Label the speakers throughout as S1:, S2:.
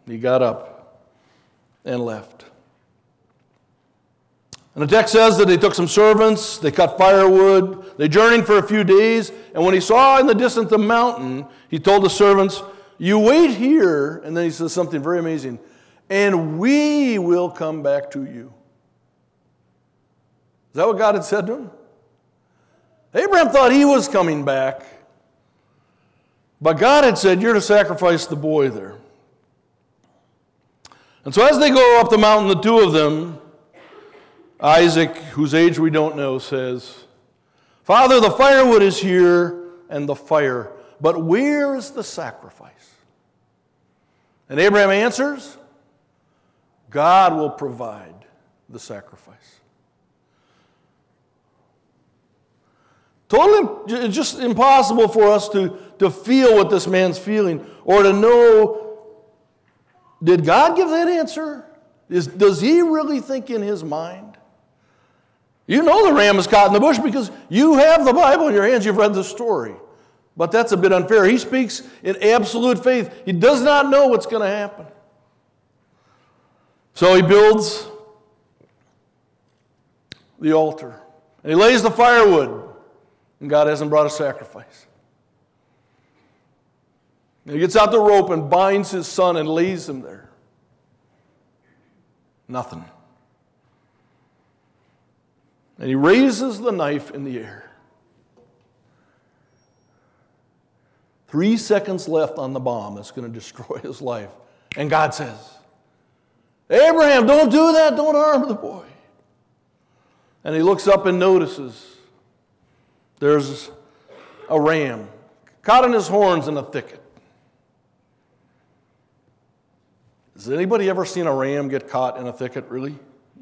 S1: He got up and left. And the text says that they took some servants, they cut firewood, they journeyed for a few days, and when he saw in the distance the mountain, he told the servants, "You wait here," and then he says something very amazing, "and we will come back to you." Is that what God had said to him? Abraham thought he was coming back, but God had said, "You're to sacrifice the boy there." And so as they go up the mountain, the two of them, Isaac, whose age we don't know, says, "Father, the firewood is here and the fire, but where is the sacrifice?" And Abraham answers, "God will provide the sacrifice." Totally just impossible for us to feel what this man's feeling or to know, did God give that answer? Does he really think in his mind? You know the ram is caught in the bush because you have the Bible in your hands. You've read the story. But that's a bit unfair. He speaks in absolute faith. He does not know what's going to happen. So he builds the altar. And he lays the firewood. And God hasn't brought a sacrifice. And he gets out the rope and binds his son and lays him there. Nothing. And he raises the knife in the air. 3 seconds left on the bomb that's going to destroy his life. And God says, "Abraham, don't do that. Don't harm the boy." And he looks up and notices there's a ram caught in his horns in a thicket. Has anybody ever seen a ram get caught in a thicket, really?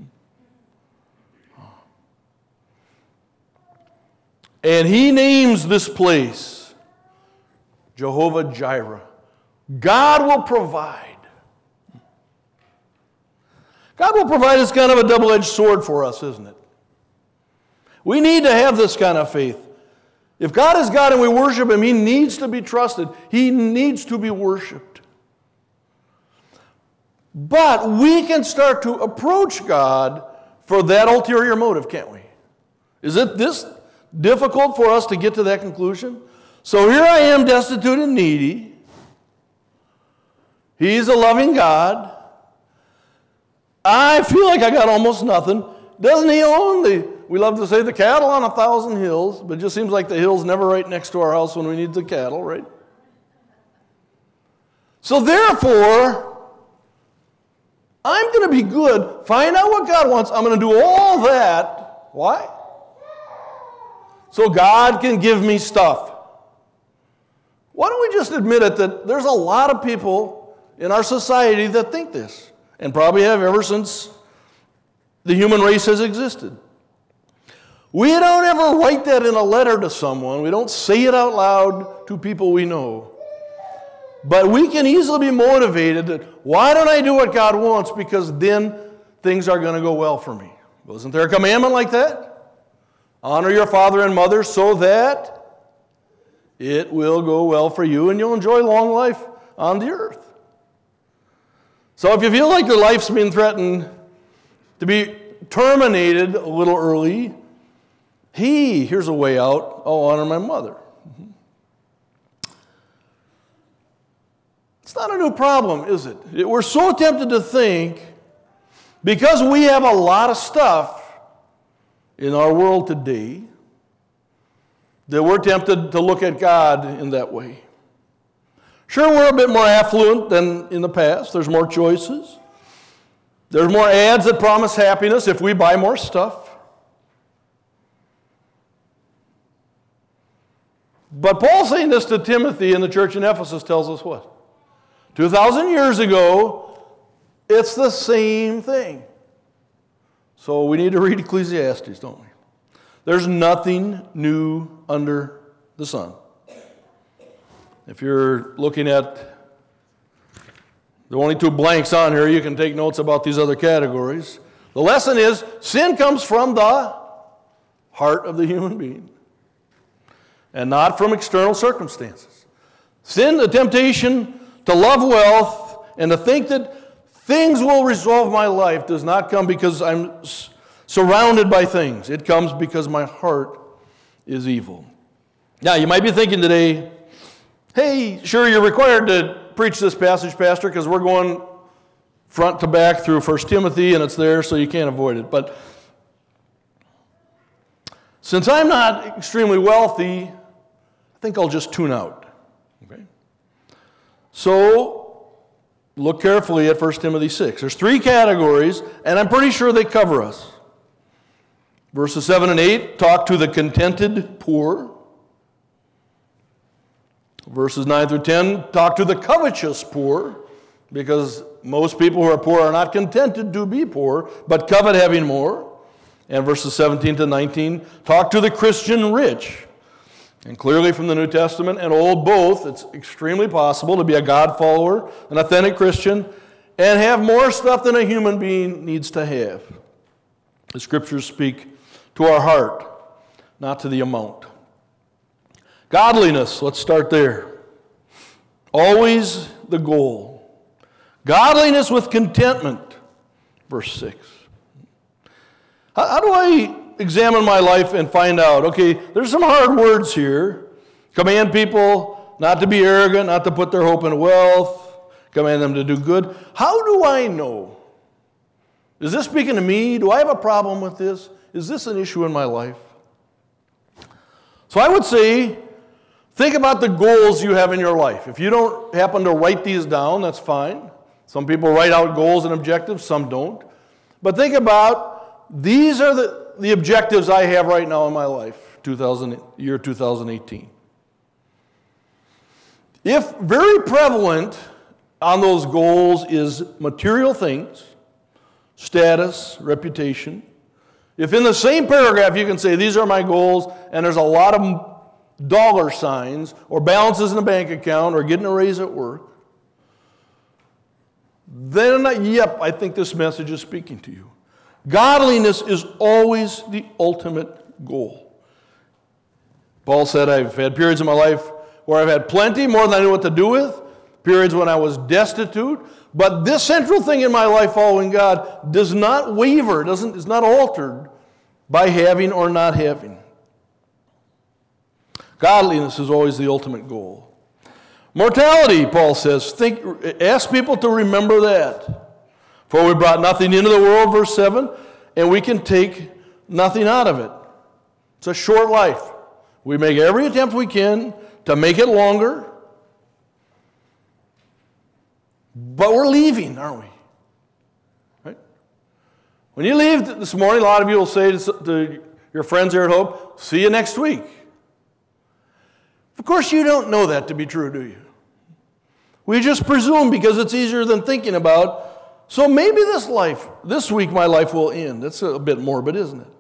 S1: And he names this place Jehovah Jireh. God will provide. God will provide is kind of a double-edged sword for us, isn't it? We need to have this kind of faith. If God is God and we worship him, he needs to be trusted. He needs to be worshiped. But we can start to approach God for that ulterior motive, can't we? Is it this difficult for us to get to that conclusion? So here I am, destitute and needy. He's a loving God. I feel like I got almost nothing. Doesn't he own we love to say the cattle on 1,000 hills, but it just seems like the hill's never right next to our house when we need the cattle, right? So therefore, I'm going to be good, find out what God wants. I'm going to do all that. Why? So God can give me stuff. Why don't we just admit it that there's a lot of people in our society that think this, and probably have ever since the human race has existed. We don't ever write that in a letter to someone. We don't say it out loud to people we know. But we can easily be motivated that, why don't I do what God wants? Because then things are going to go well for me. Wasn't there a commandment like that? Honor your father and mother so that it will go well for you and you'll enjoy long life on the earth. So if you feel like your life's been threatened to be terminated a little early, here's a way out. I'll honor my mother. It's not a new problem, is it? We're so tempted to think, because we have a lot of stuff in our world today, that we're tempted to look at God in that way. Sure, we're a bit more affluent than in the past. There's more choices. There's more ads that promise happiness if we buy more stuff. But Paul saying this to Timothy in the church in Ephesus tells us what? 2,000 years ago, it's the same thing. So we need to read Ecclesiastes, don't we? There's nothing new under the sun. If you're looking at the only 2 blanks on here, you can take notes about these other categories. The lesson is, sin comes from the heart of the human being and not from external circumstances. Sin, the temptation to love wealth And to think that things will resolve my life does not come because I'm surrounded by things. It comes because my heart is evil. Now, you might be thinking today, hey, sure, you're required to preach this passage, Pastor, because we're going front to back through 1 Timothy, and it's there, so you can't avoid it. But since I'm not extremely wealthy, I think I'll just tune out. Okay? So, look carefully at 1 Timothy 6. There's 3 categories, and I'm pretty sure they cover us. Verses 7 and 8 talk to the contented poor. Verses 9 through 10 talk to the covetous poor, because most people who are poor are not contented to be poor, but covet having more. And verses 17 to 19 talk to the Christian rich. And clearly from the New Testament and Old both, it's extremely possible to be a God follower, an authentic Christian, and have more stuff than a human being needs to have. The Scriptures speak to our heart, not to the amount. Godliness, let's start there. Always the goal. Godliness with contentment, verse 6. How do I examine my life and find out? Okay, there's some hard words here. Command people not to be arrogant, not to put their hope in wealth. Command them to do good. How do I know? Is this speaking to me? Do I have a problem with this? Is this an issue in my life? So I would say, think about the goals you have in your life. If you don't happen to write these down, that's fine. Some people write out goals and objectives, some don't. But think about, these are the objectives I have right now in my life, year 2018. If very prevalent on those goals is material things, status, reputation, if in the same paragraph you can say, these are my goals, and there's a lot of dollar signs, or balances in a bank account, or getting a raise at work, then, yep, I think this message is speaking to you. Godliness is always the ultimate goal. Paul said, I've had periods in my life where I've had plenty, more than I knew what to do with, periods when I was destitute, but this central thing in my life following God does not waver, is not altered by having or not having. Godliness is always the ultimate goal. Mortality, Paul says, ask people to remember that. For we brought nothing into the world, verse 7, and we can take nothing out of it. It's a short life. We make every attempt we can to make it longer, but we're leaving, aren't we? Right? When you leave this morning, a lot of you will say to your friends here at Hope, see you next week. Of course, you don't know that to be true, do you? We just presume because it's easier than thinking about. So maybe this week my life will end. That's a bit morbid, isn't it?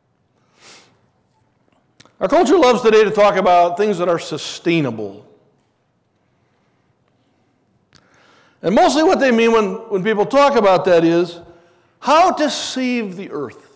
S1: Our culture loves today to talk about things that are sustainable. And mostly what they mean when people talk about that is how to save the earth.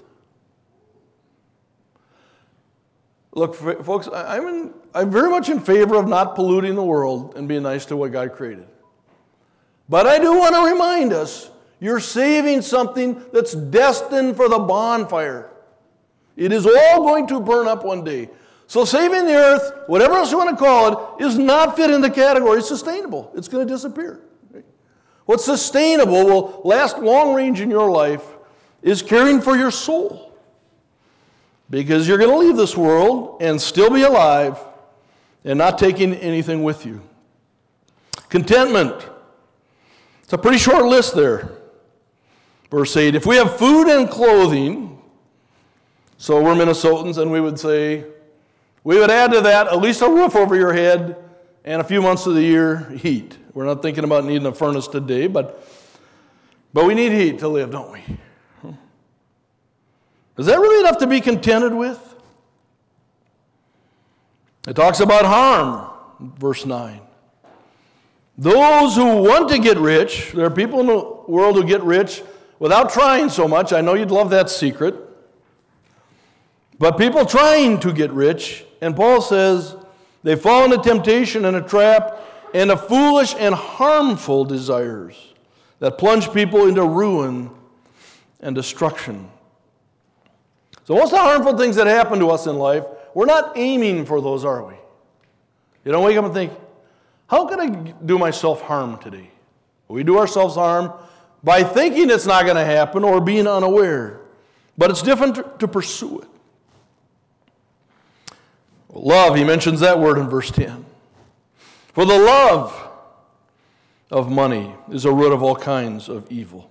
S1: Look, folks, I'm very much in favor of not polluting the world and being nice to what God created. But I do want to remind us, you're saving something that's destined for the bonfire. It is all going to burn up one day. So saving the earth, whatever else you want to call it, is not fit in the category sustainable. It's going to disappear. What's sustainable, will last long range in your life, is caring for your soul. Because you're going to leave this world and still be alive and not taking anything with you. Contentment. It's a pretty short list there. Verse 8, if we have food and clothing, so we're Minnesotans, and we would say, we would add to that at least a roof over your head and a few months of the year heat. We're not thinking about needing a furnace today, but we need heat to live, don't we? Is that really enough to be contented with? It talks about harm, verse 9. Those who want to get rich, there are people in the world who get rich without trying so much. I know you'd love that secret. But people trying to get rich, and Paul says they fall into temptation and a trap and of foolish and harmful desires that plunge people into ruin and destruction. So most of the harmful things that happen to us in life, we're not aiming for those, are we? You don't wake up and think, how can I do myself harm today? We do ourselves harm by thinking it's not going to happen or being unaware. But it's different to pursue it. Love, he mentions that word in verse 10. For the love of money is a root of all kinds of evil.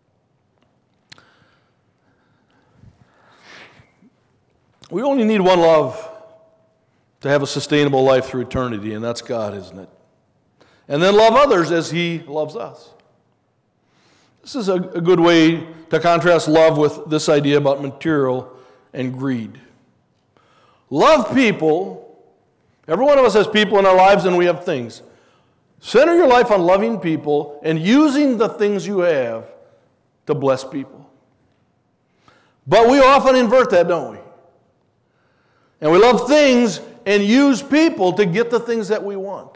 S1: We only need one love to have a sustainable life through eternity, and that's God, isn't it? And then love others as he loves us. This is a good way to contrast love with this idea about material and greed. Love people. Every one of us has people in our lives and we have things. Center your life on loving people and using the things you have to bless people. But we often invert that, don't we? And we love things and use people to get the things that we want.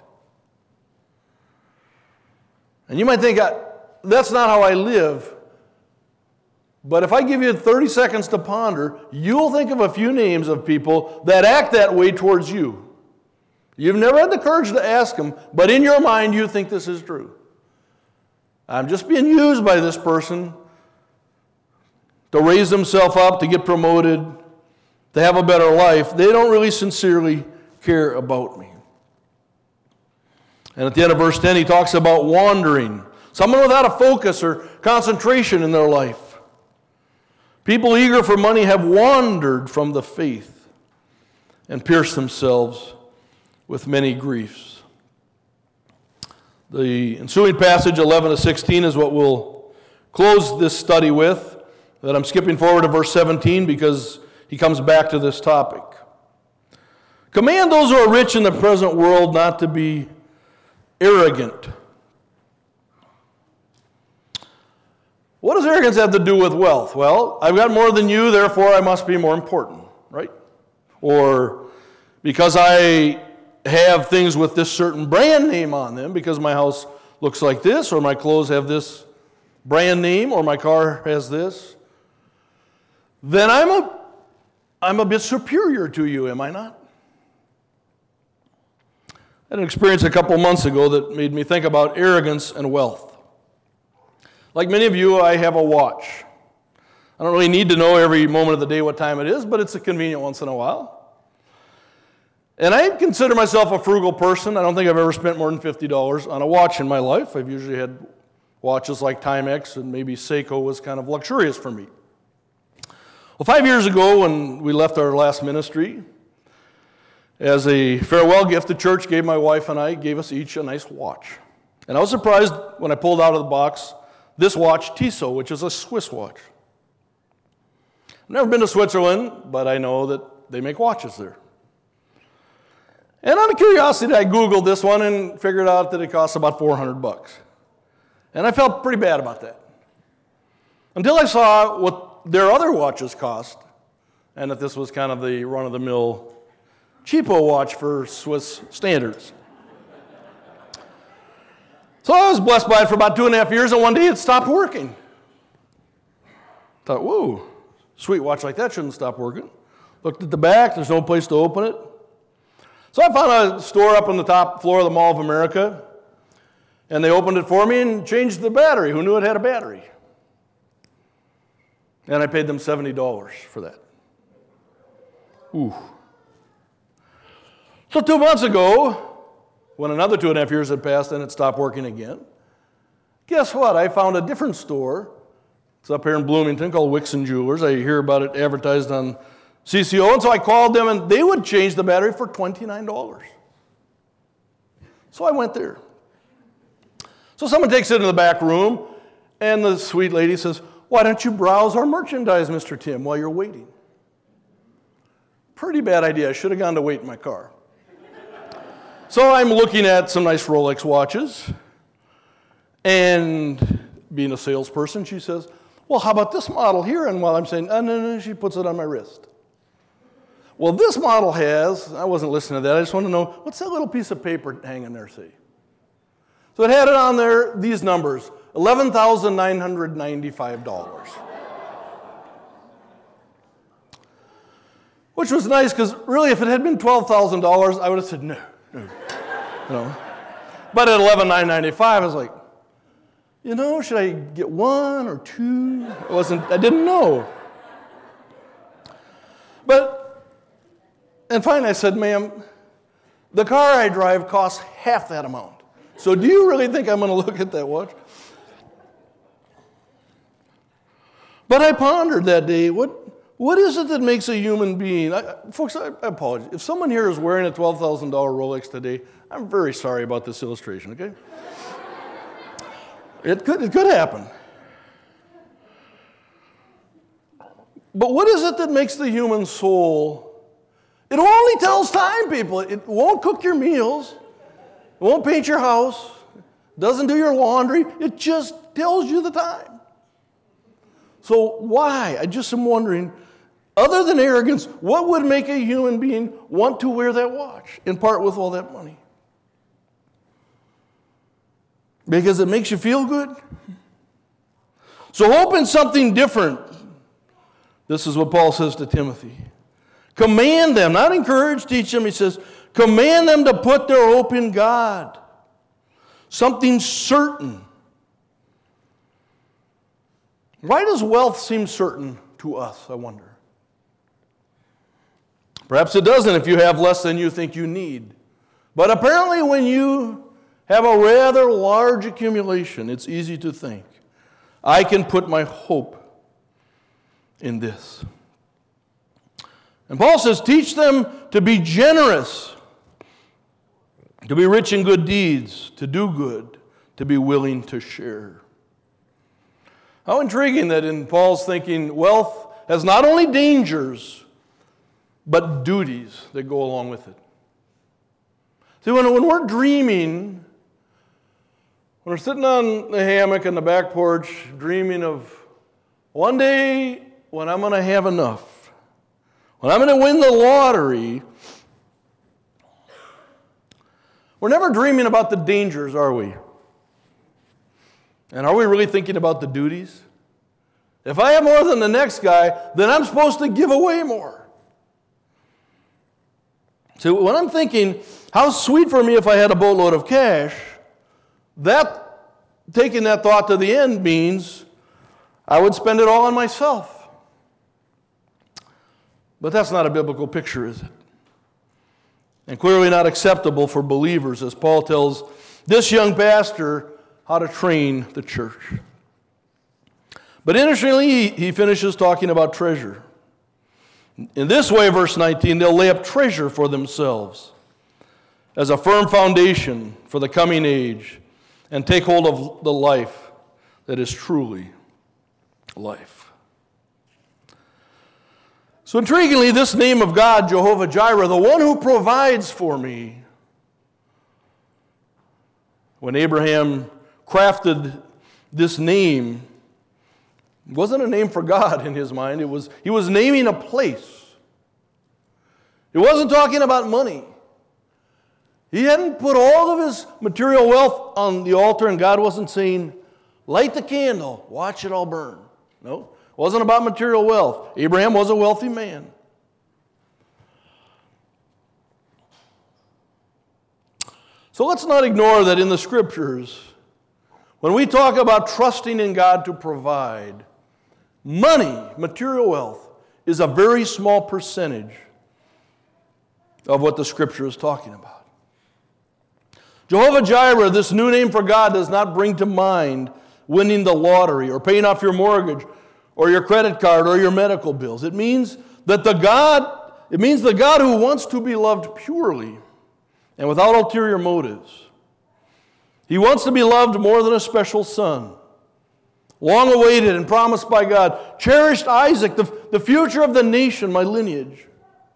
S1: And you might think, that's not how I live. But if I give you 30 seconds to ponder, you'll think of a few names of people that act that way towards you. You've never had the courage to ask them, but in your mind you think this is true. I'm just being used by this person to raise themselves up, to get promoted, to have a better life. They don't really sincerely care about me. And at the end of verse 10, he talks about wandering. Someone without a focus or concentration in their life. People eager for money have wandered from the faith and pierced themselves with many griefs. The ensuing passage, 11 to 16, is what we'll close this study with. That I'm skipping forward to verse 17 because he comes back to this topic. Command those who are rich in the present world not to be arrogant. What does arrogance have to do with wealth? Well, I've got more than you, therefore I must be more important, right? Or because I have things with this certain brand name on them, because my house looks like this, or my clothes have this brand name, or my car has this, then I'm a bit superior to you, am I not? I had an experience a couple months ago that made me think about arrogance and wealth. Like many of you, I have a watch. I don't really need to know every moment of the day what time it is, but it's a convenient once in a while. And I consider myself a frugal person. I don't think I've ever spent more than $50 on a watch in my life. I've usually had watches like Timex, and maybe Seiko was kind of luxurious for me. Well, 5 years ago when we left our last ministry, as a farewell gift, the church gave my wife and I, gave us each a nice watch. And I was surprised when I pulled out of the box this watch, Tissot, which is a Swiss watch. I've never been to Switzerland, but I know that they make watches there. And out of curiosity, I Googled this one and figured out that it costs about $400. And I felt pretty bad about that. Until I saw what their other watches cost, and that this was kind of the run-of-the-mill cheapo watch for Swiss standards. So I was blessed by it for about 2.5 years, and one day it stopped working. Thought, whoa, sweet watch like that shouldn't stop working. Looked at the back, there's no place to open it. So I found a store up on the top floor of the Mall of America, and they opened it for me and changed the battery. Who knew it had a battery? And I paid them $70 for that. Ooh. So 2 months ago, when another 2.5 years had passed and it stopped working again, guess what? I found a different store. It's up here in Bloomington called Wixon Jewelers. I hear about it advertised on CCO, and so I called them, and they would change the battery for $29. So I went there. So someone takes it in the back room, and the sweet lady says, "Why don't you browse our merchandise, Mr. Tim, while you're waiting?" Pretty bad idea. I should have gone to wait in my car. So I'm looking at some nice Rolex watches, and being a salesperson, she says, "Well, how about this model here?" And while I'm saying, no, she puts it on my wrist. Well, this model has, I wasn't listening to that, I just want to know, what's that little piece of paper hanging there say? So it had it on there, these numbers, $11,995. Which was nice because really if it had been $12,000, I would have said no. But at $11,995, I was like, should I get one or two? I didn't know. And finally I said, ma'am, the car I drive costs half that amount. So do you really think I'm going to look at that watch? But I pondered that day, what is it that makes a human being? Folks, I apologize. If someone here is wearing a $12,000 Rolex today, I'm very sorry about this illustration, okay? It could happen. But what is it that makes the human soul? It only tells time, people. It won't cook your meals. It won't paint your house. It doesn't do your laundry. It just tells you the time. So why? I just am wondering, other than arrogance, what would make a human being want to wear that watch and part with all that money? Because it makes you feel good? So hope in something different. This is what Paul says to Timothy. Command them, not encourage, teach them. He says, command them to put their hope in God. Something certain. Why does wealth seem certain to us, I wonder? Perhaps it doesn't if you have less than you think you need. But apparently when you have a rather large accumulation, it's easy to think, I can put my hope in this. And Paul says, teach them to be generous, to be rich in good deeds, to do good, to be willing to share. How intriguing that in Paul's thinking, wealth has not only dangers, but duties that go along with it. See, when we're dreaming, when we're sitting on the hammock on the back porch, dreaming of one day when I'm going to have enough, when I'm going to win the lottery, we're never dreaming about the dangers, are we? And are we really thinking about the duties? If I have more than the next guy, then I'm supposed to give away more. So when I'm thinking, how sweet for me if I had a boatload of cash, taking that thought to the end means I would spend it all on myself. But that's not a biblical picture, is it? And clearly not acceptable for believers, as Paul tells this young pastor how to train the church. But interestingly, he finishes talking about treasure. In this way, verse 19, they'll lay up treasure for themselves as a firm foundation for the coming age and take hold of the life that is truly life. So intriguingly, this name of God, Jehovah Jireh, the one who provides for me, when Abraham crafted this name, it wasn't a name for God in his mind. He was naming a place. He wasn't talking about money. He hadn't put all of his material wealth on the altar, and God wasn't saying, light the candle, watch it all burn. No, it wasn't about material wealth. Abraham was a wealthy man. So let's not ignore that in the Scriptures, when we talk about trusting in God to provide, money, material wealth, is a very small percentage of what the Scripture is talking about. Jehovah Jireh, this new name for God, does not bring to mind winning the lottery or paying off your mortgage or your credit card or your medical bills. It means the God who wants to be loved purely and without ulterior motives. He wants to be loved more than a special son. Long awaited and promised by God. Cherished Isaac, the future of the nation, my lineage.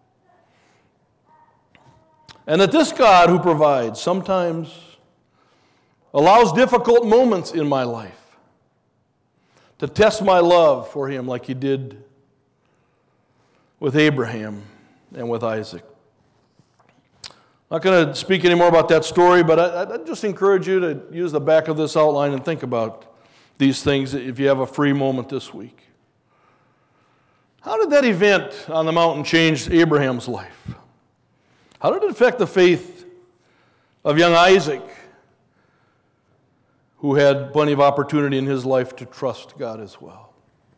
S1: And that this God who provides sometimes allows difficult moments in my life to test my love for him like he did with Abraham and with Isaac. I'm not going to speak any more about that story, but I just encourage you to use the back of this outline and think about these things if you have a free moment this week. How did that event on the mountain change Abraham's life? How did it affect the faith of young Isaac, who had plenty of opportunity in his life to trust God as well?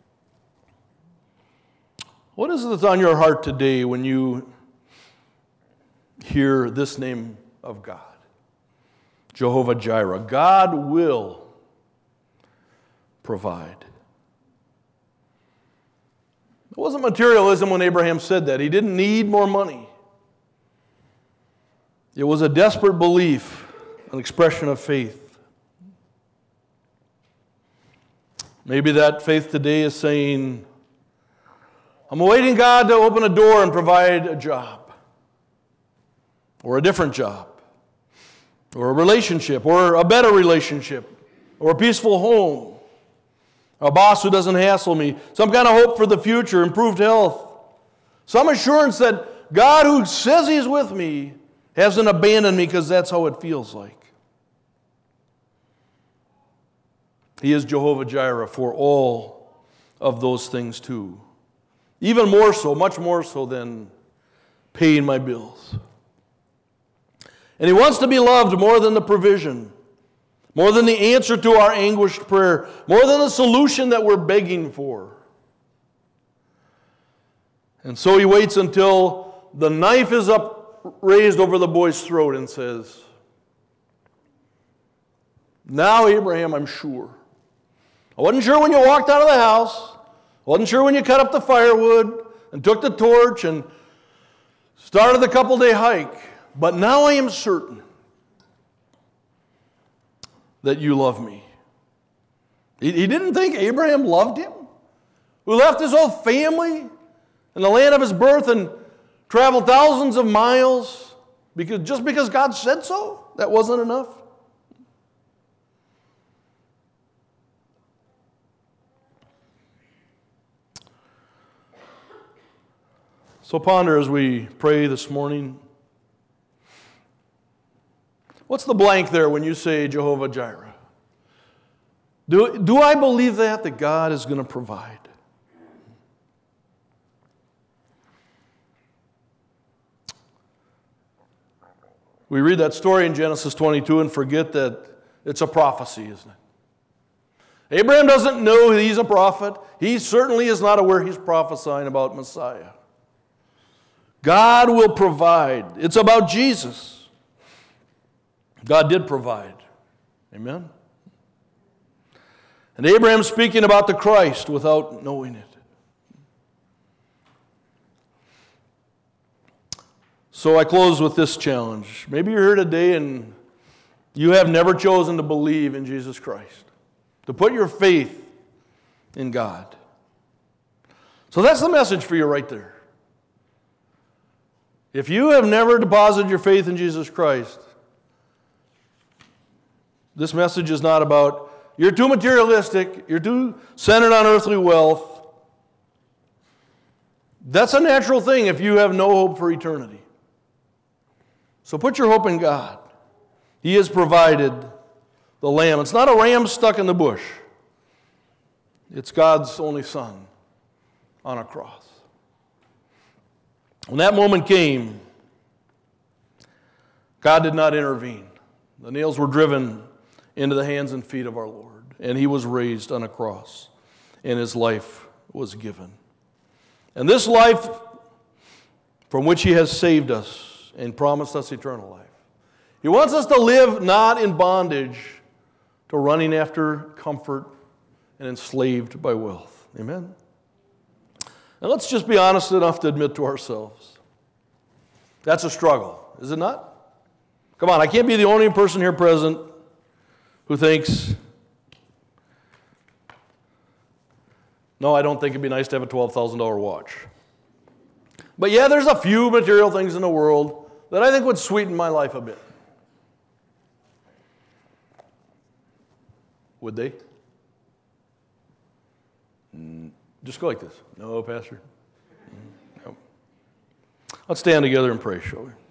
S1: What is it that's on your heart today when you hear this name of God? Jehovah Jireh. God will provide. It wasn't materialism when Abraham said that. He didn't need more money. It was a desperate belief, an expression of faith. Maybe that faith today is saying, I'm awaiting God to open a door and provide a job, or a different job, or a relationship, or a better relationship, or a peaceful home, a boss who doesn't hassle me, some kind of hope for the future, improved health, some assurance that God, who says He's with me, hasn't abandoned me, because that's how it feels like. He is Jehovah Jireh for all of those things too. Even more so, much more so than paying my bills. And He wants to be loved more than the provision, more than the answer to our anguished prayer, more than the solution that we're begging for. And so He waits until the knife is raised over the boy's throat and says, now, Abraham, I'm sure. I wasn't sure when you walked out of the house. I wasn't sure when you cut up the firewood and took the torch and started the couple-day hike. But now I am certain that you love me. He didn't think Abraham loved him, who left his whole family in the land of his birth and traveled thousands of miles just because God said so. That wasn't enough. So ponder as we pray this morning. What's the blank there when you say Jehovah Jireh? Do I believe that God is going to provide? We read that story in Genesis 22 and forget that it's a prophecy, isn't it? Abraham doesn't know he's a prophet. He certainly is not aware he's prophesying about Messiah. God will provide. It's about Jesus. God did provide. Amen? And Abraham's speaking about the Christ without knowing it. So I close with this challenge. Maybe you're here today and you have never chosen to believe in Jesus Christ, to put your faith in God. So that's the message for you right there. If you have never deposited your faith in Jesus Christ, this message is not about you're too materialistic, you're too centered on earthly wealth. That's a natural thing if you have no hope for eternity. So put your hope in God. He has provided the lamb. It's not a ram stuck in the bush. It's God's only Son on a cross. When that moment came, God did not intervene. The nails were driven into the hands and feet of our Lord, and He was raised on a cross, and His life was given. And this life from which He has saved us and promised us eternal life, He wants us to live not in bondage to running after comfort and enslaved by wealth. Amen? And let's just be honest enough to admit to ourselves, that's a struggle, is it not? Come on, I can't be the only person here present who thinks, no, I don't think it'd be nice to have a $12,000 watch. But yeah, there's a few material things in the world that I think would sweeten my life a bit. Would they? Just go like this. No, Pastor. No. Let's stand together and pray, shall we?